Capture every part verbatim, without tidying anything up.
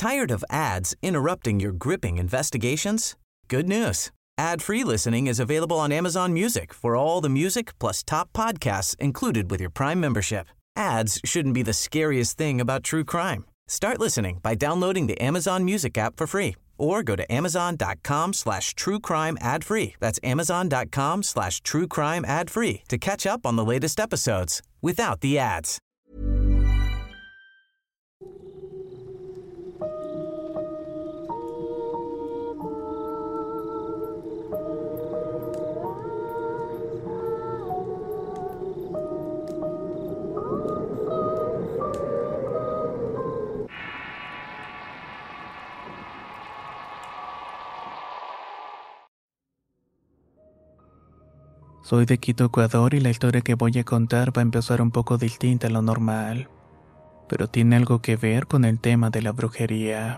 Tired of ads interrupting your gripping investigations? Good news. Ad-free listening is available on Amazon Music for all the music plus top podcasts included with your Prime membership. Ads shouldn't be the scariest thing about true crime. Start listening by downloading the Amazon Music app for free or go to amazon.com slash true crime ad free. That's amazon.com slash true crime ad free to catch up on the latest episodes without the ads. Soy de Quito, Ecuador, y la historia que voy a contar va a empezar un poco distinta a lo normal, pero tiene algo que ver con el tema de la brujería.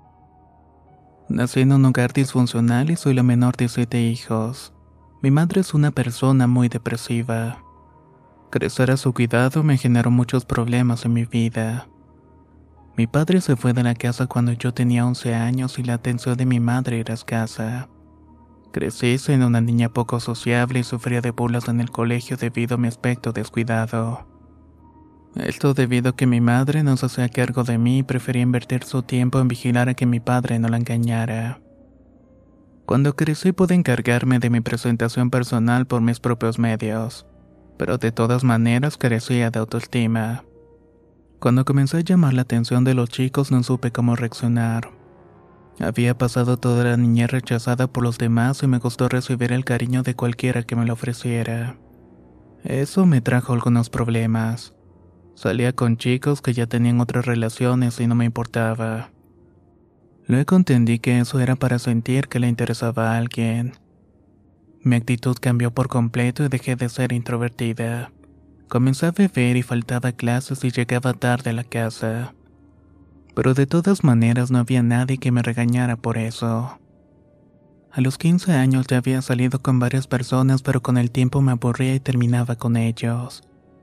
Nací en un hogar disfuncional y soy la menor de siete hijos. Mi madre es una persona muy depresiva. Crecer a su cuidado me generó muchos problemas en mi vida. Mi padre se fue de la casa cuando yo tenía once años y la atención de mi madre era escasa. Crecí siendo una niña poco sociable y sufría de burlas en el colegio debido a mi aspecto descuidado. Esto debido a que mi madre no se hacía cargo de mí y prefería invertir su tiempo en vigilar a que mi padre no la engañara. Cuando crecí pude encargarme de mi presentación personal por mis propios medios, pero de todas maneras carecía de autoestima. Cuando comencé a llamar la atención de los chicos no supe cómo reaccionar. Había pasado toda la niñez rechazada por los demás y me costó recibir el cariño de cualquiera que me lo ofreciera. Eso me trajo algunos problemas. Salía con chicos que ya tenían otras relaciones y no me importaba. Luego entendí que eso era para sentir que le interesaba a alguien. Mi actitud cambió por completo y dejé de ser introvertida. Comencé a beber y faltaba a clases y llegaba tarde a la casa. Pero de todas maneras no había nadie que me regañara por eso. A los quince años ya había salido con varias personas, pero con el tiempo me aburría y terminaba con ellos.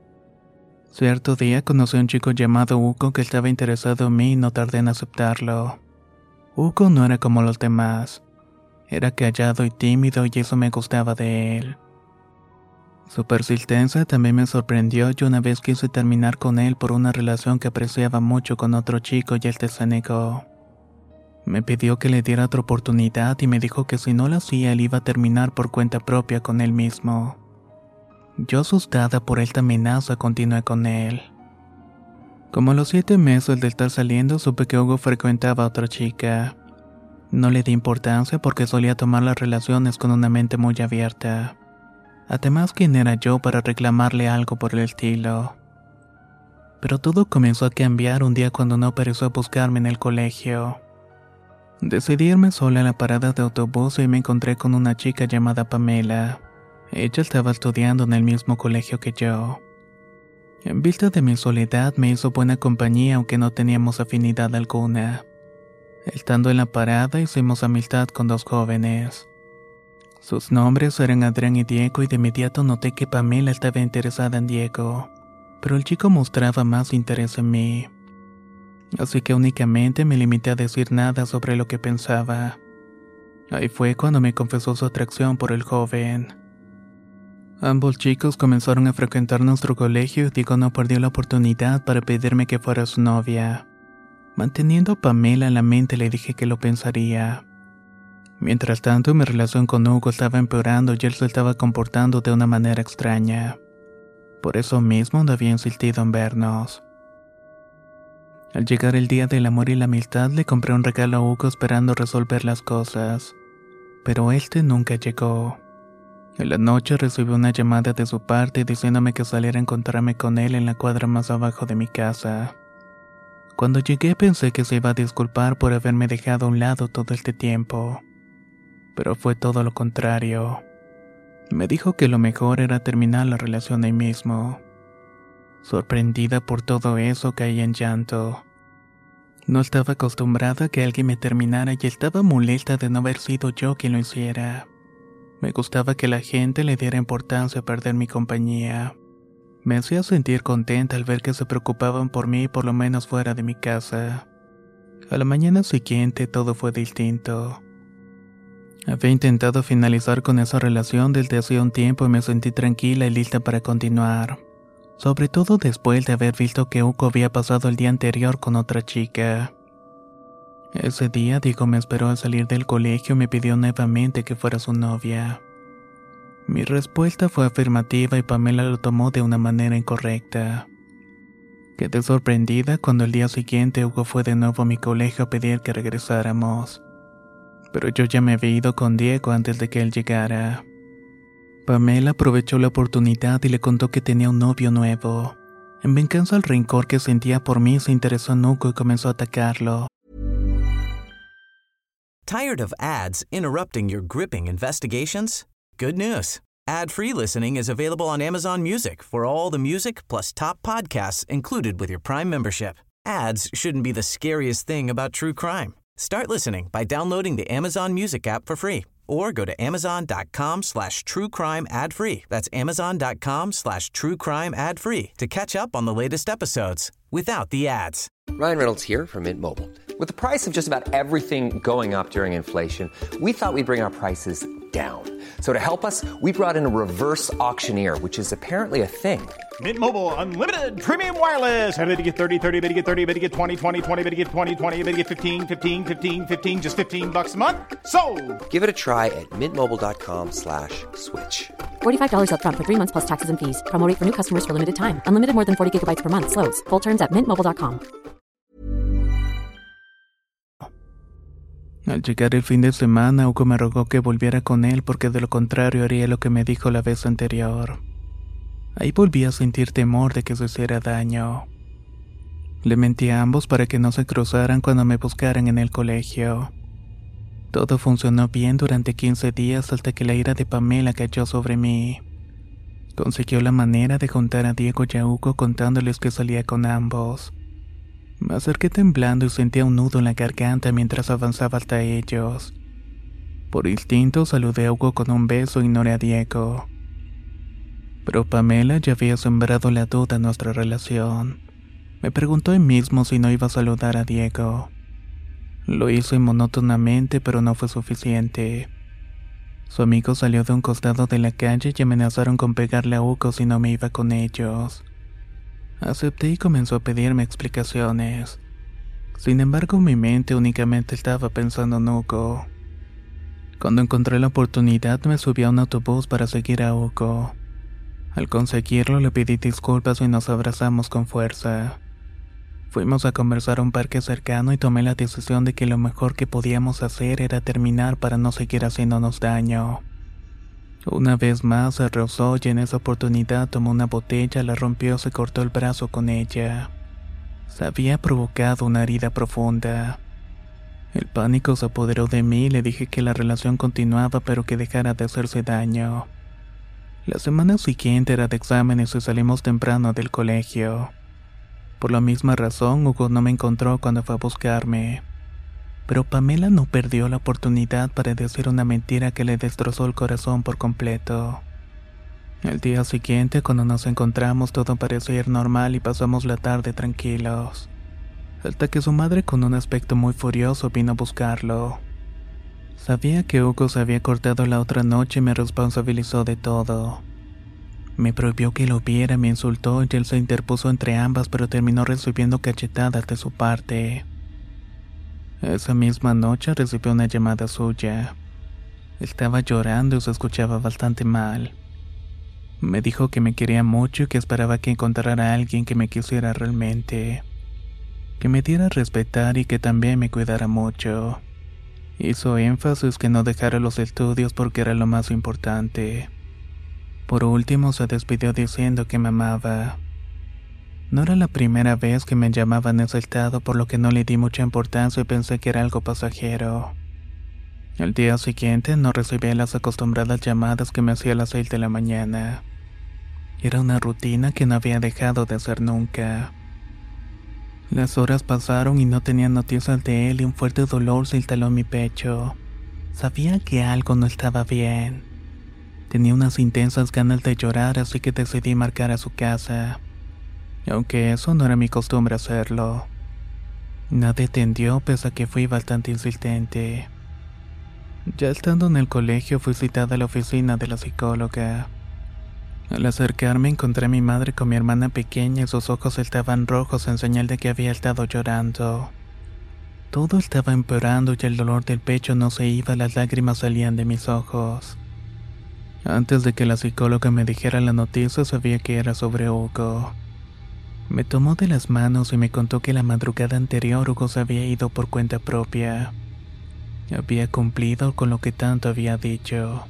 Cierto día conocí a un chico llamado Hugo que estaba interesado en mí y no tardé en aceptarlo. Hugo no era como los demás. Era callado y tímido y eso me gustaba de él. Su persistencia también me sorprendió y una vez quise terminar con él por una relación que apreciaba mucho con otro chico y él se negó. Me pidió que le diera otra oportunidad y me dijo que si no lo hacía él iba a terminar por cuenta propia con él mismo. Yo asustada por esta amenaza continué con él. Como a los siete meses de estar saliendo supe que Hugo frecuentaba a otra chica. No le di importancia porque solía tomar las relaciones con una mente muy abierta. Además, ¿quién era yo para reclamarle algo por el estilo? Pero todo comenzó a cambiar un día cuando no pareció buscarme en el colegio. Decidí irme sola a la parada de autobús y me encontré con una chica llamada Pamela. Ella estaba estudiando en el mismo colegio que yo. En vista de mi soledad me hizo buena compañía aunque no teníamos afinidad alguna. Estando en la parada hicimos amistad con dos jóvenes. Sus nombres eran Adrián y Diego y de inmediato noté que Pamela estaba interesada en Diego, pero el chico mostraba más interés en mí. Así que únicamente me limité a decir nada sobre lo que pensaba. Ahí fue cuando me confesó su atracción por el joven. Ambos chicos comenzaron a frecuentar nuestro colegio y Diego no perdió la oportunidad para pedirme que fuera su novia. Manteniendo a Pamela en la mente le dije que lo pensaría. Mientras tanto, mi relación con Hugo estaba empeorando y él se estaba comportando de una manera extraña. Por eso mismo no había insistido en vernos. Al llegar el día del amor y la amistad, le compré un regalo a Hugo esperando resolver las cosas. Pero este nunca llegó. En la noche recibí una llamada de su parte diciéndome que saliera a encontrarme con él en la cuadra más abajo de mi casa. Cuando llegué pensé que se iba a disculpar por haberme dejado a un lado todo este tiempo. Pero fue todo lo contrario. Me dijo que lo mejor era terminar la relación ahí mismo. Sorprendida por todo eso, caí en llanto. No estaba acostumbrada a que alguien me terminara y estaba molesta de no haber sido yo quien lo hiciera. Me gustaba que la gente le diera importancia a perder mi compañía. Me hacía sentir contenta al ver que se preocupaban por mí por lo menos fuera de mi casa. A la mañana siguiente todo fue distinto. Había intentado finalizar con esa relación desde hacía un tiempo y me sentí tranquila y lista para continuar. Sobre todo después de haber visto que Hugo había pasado el día anterior con otra chica. Ese día Diego me esperó al salir del colegio y me pidió nuevamente que fuera su novia. Mi respuesta fue afirmativa y Pamela lo tomó de una manera incorrecta. Quedé sorprendida cuando el día siguiente Hugo fue de nuevo a mi colegio a pedir que regresáramos. Pero yo ya me había ido con Diego antes de que él llegara. Pamela aprovechó la oportunidad y le contó que tenía un novio nuevo. En venganza al rencor que sentía por mí, se interesó en Hugo y comenzó a atacarlo. Tired of ads interrupting your gripping investigations? Good news. Ad-free listening is available on Amazon Music for all the music plus top podcasts included with your Prime membership. Ads shouldn't be the scariest thing about true crime. Start listening by downloading the Amazon Music app for free or go to amazon.com slash true crime ad free. That's amazon.com slash true crime ad free to catch up on the latest episodes without the ads. Ryan Reynolds here from Mint Mobile. With the price of just about everything going up during inflation, we thought we'd bring our prices down. So to help us, we brought in a reverse auctioneer, which is apparently a thing. Mint Mobile Unlimited Premium Wireless. How to get thirty, thirty, how to get thirty, how to get twenty, twenty, twenty, how to get twenty, twenty, how to get fifteen, fifteen, fifteen, fifteen, just fifteen bucks a month? Sold! Give it a try at mintmobile.com slash switch. forty-five dollars up front for three months plus taxes and fees. Promo rate for new customers for limited time. Unlimited more than forty gigabytes per month. Slows full terms at mint mobile dot com. Al llegar el fin de semana, Hugo me rogó que volviera con él porque de lo contrario haría lo que me dijo la vez anterior. Ahí volví a sentir temor de que se hiciera daño. Le mentí a ambos para que no se cruzaran cuando me buscaran en el colegio. Todo funcionó bien durante quince días hasta que la ira de Pamela cayó sobre mí. Consiguió la manera de juntar a Diego y a Hugo contándoles que salía con ambos. Me acerqué temblando y sentía un nudo en la garganta mientras avanzaba hasta ellos. Por instinto saludé a Hugo con un beso e ignoré a Diego. Pero Pamela ya había sembrado la duda en nuestra relación. Me preguntó él mismo si no iba a saludar a Diego. Lo hice monótonamente, pero no fue suficiente. Su amigo salió de un costado de la calle y amenazaron con pegarle a Hugo si no me iba con ellos. Acepté y comenzó a pedirme explicaciones. Sin embargo, mi mente únicamente estaba pensando en Hugo. Cuando encontré la oportunidad, me subí a un autobús para seguir a Hugo. Al conseguirlo, le pedí disculpas y nos abrazamos con fuerza. Fuimos a conversar a un parque cercano y tomé la decisión de que lo mejor que podíamos hacer era terminar para no seguir haciéndonos daño. Una vez más se rozó y en esa oportunidad tomó una botella, la rompió y se cortó el brazo con ella. Se había provocado una herida profunda. El pánico se apoderó de mí y le dije que la relación continuaba pero que dejara de hacerse daño. La semana siguiente era de exámenes y salimos temprano del colegio. Por la misma razón, Hugo no me encontró cuando fue a buscarme. Pero Pamela no perdió la oportunidad para decir una mentira que le destrozó el corazón por completo. El día siguiente, cuando nos encontramos, todo parecía ir normal y pasamos la tarde tranquilos. Hasta que su madre, con un aspecto muy furioso, vino a buscarlo. Sabía que Hugo se había cortado la otra noche y me responsabilizó de todo. Me prohibió que lo viera, me insultó y él se interpuso entre ambas, pero terminó recibiendo cachetadas de su parte. Esa misma noche recibió una llamada suya. Estaba llorando y se escuchaba bastante mal. Me dijo que me quería mucho y que esperaba que encontrara a alguien que me quisiera realmente. Que me diera a respetar y que también me cuidara mucho. Hizo énfasis que no dejara los estudios porque era lo más importante. Por último se despidió diciendo que me amaba. No era la primera vez que me llamaba en ese estado, por lo que no le di mucha importancia y pensé que era algo pasajero. El día siguiente no recibí las acostumbradas llamadas que me hacía a las seis de la mañana. Era una rutina que no había dejado de hacer nunca. Las horas pasaron y no tenía noticias de él y un fuerte dolor se instaló en mi pecho. Sabía que algo no estaba bien. Tenía unas intensas ganas de llorar, así que decidí marcar a su casa. Aunque eso no era mi costumbre hacerlo. Nadie entendió pese a que fui bastante insistente. Ya estando en el colegio fui citada a la oficina de la psicóloga. Al acercarme encontré a mi madre con mi hermana pequeña y sus ojos estaban rojos en señal de que había estado llorando. Todo estaba empeorando y el dolor del pecho no se iba, las lágrimas salían de mis ojos. Antes de que la psicóloga me dijera la noticia sabía que era sobre Hugo. Me tomó de las manos y me contó que la madrugada anterior Hugo se había ido por cuenta propia. Había cumplido con lo que tanto había dicho.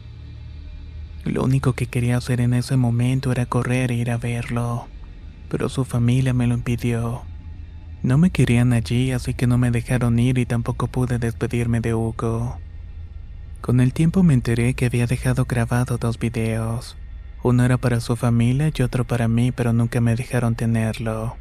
Lo único que quería hacer en ese momento era correr e ir a verlo, pero su familia me lo impidió. No me querían allí, así que no me dejaron ir y tampoco pude despedirme de Hugo. Con el tiempo me enteré que había dejado grabado dos videos. Uno era para su familia y otro para mí, pero nunca me dejaron tenerlo.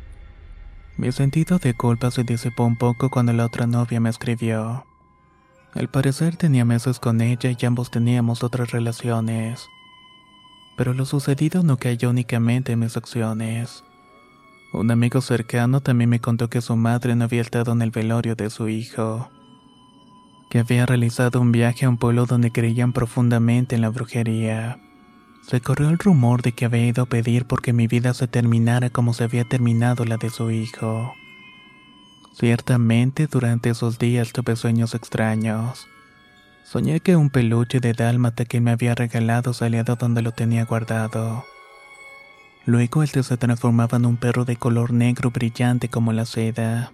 Mi sentido de culpa se disipó un poco cuando la otra novia me escribió. Al parecer tenía meses con ella y ambos teníamos otras relaciones. Pero lo sucedido no cayó únicamente en mis acciones. Un amigo cercano también me contó que su madre no había estado en el velorio de su hijo, que había realizado un viaje a un pueblo donde creían profundamente en la brujería. Se corrió el rumor de que había ido a pedir porque mi vida se terminara como se había terminado la de su hijo. Ciertamente, durante esos días tuve sueños extraños. Soñé que un peluche de dálmata que me había regalado salía de donde lo tenía guardado. Luego este se transformaba en un perro de color negro brillante como la seda.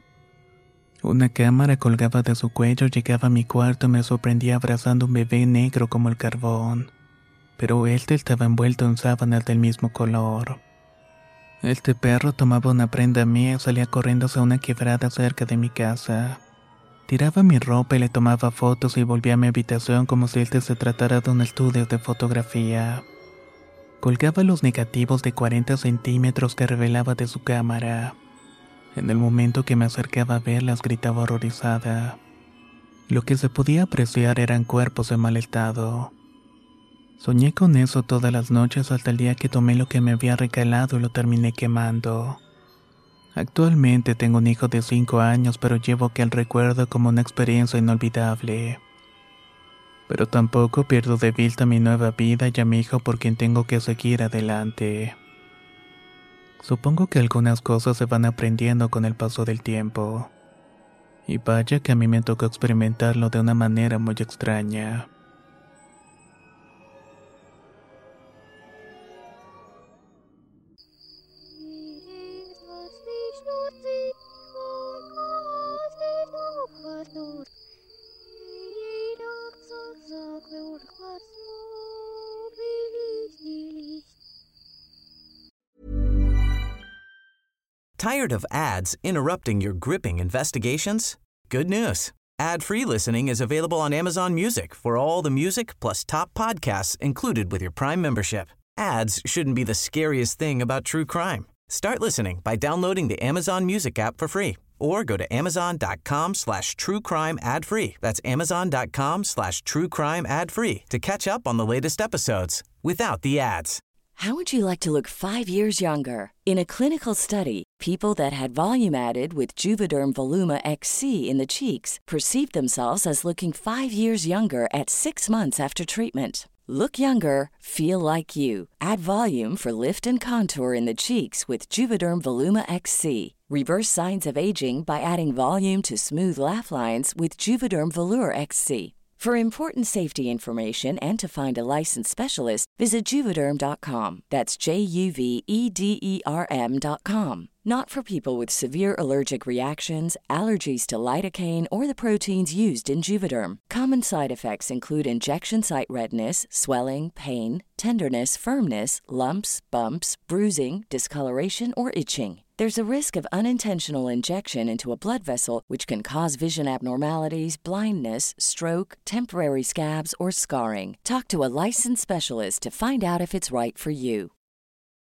Una cámara colgaba de su cuello, llegaba a mi cuarto y me sorprendía abrazando un bebé negro como el carbón. Pero este estaba envuelto en sábanas del mismo color. Este perro tomaba una prenda mía y salía corriendo hacia una quebrada cerca de mi casa. Tiraba mi ropa y le tomaba fotos y volvía a mi habitación como si este se tratara de un estudio de fotografía. Colgaba los negativos de cuarenta centímetros que revelaba de su cámara. En el momento que me acercaba a verlas gritaba horrorizada. Lo que se podía apreciar eran cuerpos en mal estado. Soñé con eso todas las noches hasta el día que tomé lo que me había regalado y lo terminé quemando. Actualmente tengo un hijo de cinco años, pero llevo aquel recuerdo como una experiencia inolvidable. Pero tampoco pierdo de vista mi nueva vida y a mi hijo por quien tengo que seguir adelante. Supongo que algunas cosas se van aprendiendo con el paso del tiempo. Y vaya que a mí me tocó experimentarlo de una manera muy extraña. Tired of ads interrupting your gripping investigations? Good news. Ad-free listening is available on Amazon Music for all the music plus top podcasts included with your Prime membership. Ads shouldn't be the scariest thing about true crime. Start listening by downloading the Amazon Music app for free or go to amazon.com slash true crime ad free. That's amazon.com slash true crime ad free to catch up on the latest episodes without the ads. How would you like to look five years younger? In a clinical study, people that had volume added with Juvederm Voluma X C in the cheeks perceived themselves as looking five years younger at six months after treatment. Look younger, feel like you. Add volume for lift and contour in the cheeks with Juvederm Voluma X C. Reverse signs of aging by adding volume to smooth laugh lines with Juvederm Volure X C. For important safety information and to find a licensed specialist, visit Juvederm dot com. That's J U V E D E R M dot com. Not for people with severe allergic reactions, allergies to lidocaine, or the proteins used in Juvederm. Common side effects include injection site redness, swelling, pain, tenderness, firmness, lumps, bumps, bruising, discoloration, or itching. There's a risk of unintentional injection into a blood vessel, which can cause vision abnormalities, blindness, stroke, temporary scabs, or scarring. Talk to a licensed specialist to find out if it's right for you.